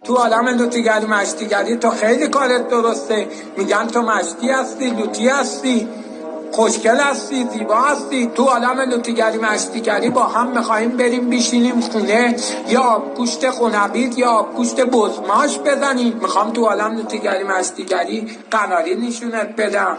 تو عالم لوتیگری مشتیگری تو خیلی کارت درسته، میگن تو مشتی هستی، لوتی هستی، خوشگل هستی، زیبا هستی. تو عالم لوتیگری مشتیگری با هم میخواییم بریم بشینیم خونه یا آبگوشت خونبید یا آبگوشت بزماش بزنیم. میخوام تو عالم لوتیگری مشتیگری قناری نشونت بدم.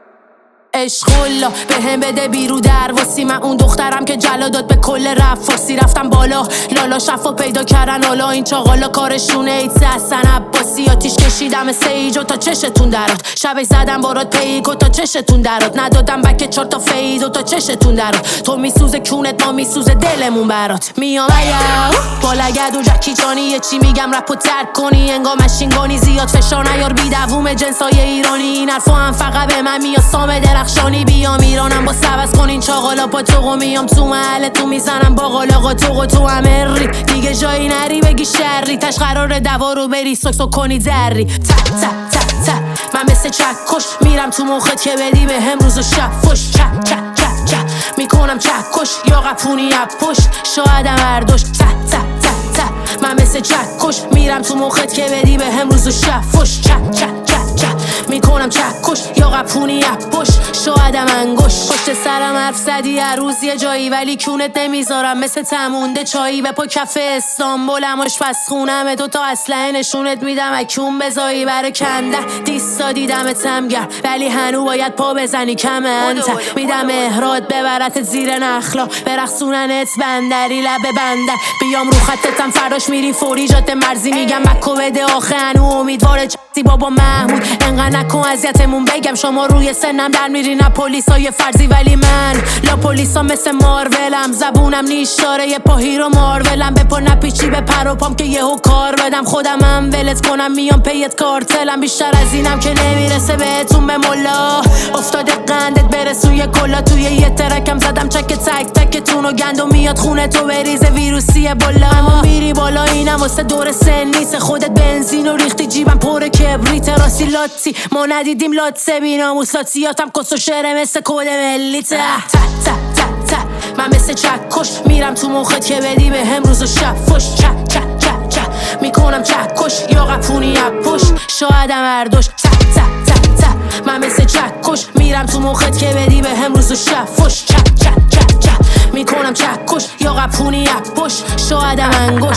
عشقالله به هم بده بیرو در واسی، من اون دخترم که جلا داد به کل رفاسی. رفتم بالا لالا شفا پیدا کردن، حالا این چاقالا کارشونه ایتسه حسن عباسی. آتیش کشیدم سیجو تا چشتون درات، شبش زدم بارات پیکو تا چشتون درات، ندادم بک 4 تا فیدو تا چشتون درات. تو میسوزه کونت ما میسوزه دلمون برات. میام ایا با لگد و جکی جانی یه چی میگم رپو ترک کنی، انگار مشینگانی زیاد فشار نیار بی دووم جنسای ایرانی. این حرفا هم فقط به من میاد سامده رخشانی. بیام ایرانم با سبز کنین چاقالا پا توقو، میام تو محله تو میزنم با قالاقا توقو تو همه ری دیگه جایی نری بگی شری، تش قرار دوا رو بری سکسو کنی دری. تک تک تک تک من مثل چکش میرم تو مخت که بدی به هم روز و شب فش. چک چک چک چک میکنم چکش یا قپونی اپش شایدم اردوش. تک تک تک تک من مثل چکش میرم تو مخت که بدی به هم روز و شب فش. چک چک چک چک میکنم چکش یا قپونی اپش شایدم انگوش. پشت سرم حرف زدی هر روز یه جایی، ولی کونت نمیذارم مثل تمونده چایی. به پا کف استانبولم آشپز خونم، تو تا اسلحه نشونت میدم اکون بزایی. برای کنده دیستا دیدمتم گر، ولی هنو باید پا بزنی کم انتر. میدم احراد ببرت زیر نخلا، برقصوننت بندری لبه بندر. بیام رو خطتم فرداش میری فوری جاده مرزی، میگم بکو بده آخه هنو امیدواره چی بابا محمود. انقدر نکن اذیتمون بگم شما روی سنم در میری نه پلیسای فرضی، ولی من لا پلیسا مثل مارولم. زبونم نیش داره یه پاهی رو مارولم، به پا نپیچی به پر و پام که یهو کار بدم. خودمم ولت کنم میام پیت کارتلم، بیشتر از اینم که نمیرسه بهتون به ملا. افتاده قندت برسوی کلا، توی یه ترکم زدم چک تک تکتون و گندو میاد خونه تو بریزه ویروسی بالا. اما میری بالا اینم واسه دور سن نیست، خودت بنزین و ریختی جیبم پر کبریت. راستی لاتی ما ندیدیم لاتسه بیناموس، لاتیاتم کس و شعره مثل کد ملی. تک تک تک تک من مثل چکش میرم تو مخت که بدی به هم روز و شب فش. چک چک چک چک میکنم چکش یا قپونی اپش شایدم اردوش. تک تک تک تک من مثل چکش میرم تو مخت که بدی به هم روز و شب فش. چک چک چک چک میکنم چکش یا قپونی اپش شایدم انگوش.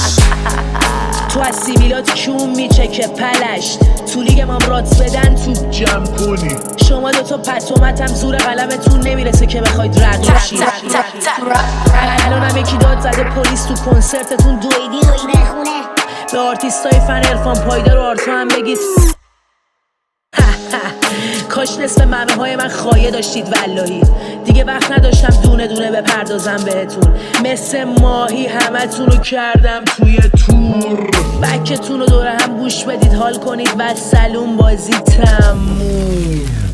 تو از سیبیلات کیون میچکه پلشت، تو لیگ مام رات بدن تو جمع کنی. شما دوتا پتومتم زور قلمتون نمیرسه که بخواید رقیشی. الانم یکی داد زده پلیس تو کنسرتتون دویدی و این خونه. به آرتیستای فن عرفان پایدار و آرتو هم بگید کاش نصف ممه های من خایه داشتید والهی. دیگه وقت نداشتم دونه دونه بپردازم بهتون، مثل ماهی همه تون رو کردم توی تور. بکتون رو دوره هم گوش بدید حال کنید و سلون بازی تموم.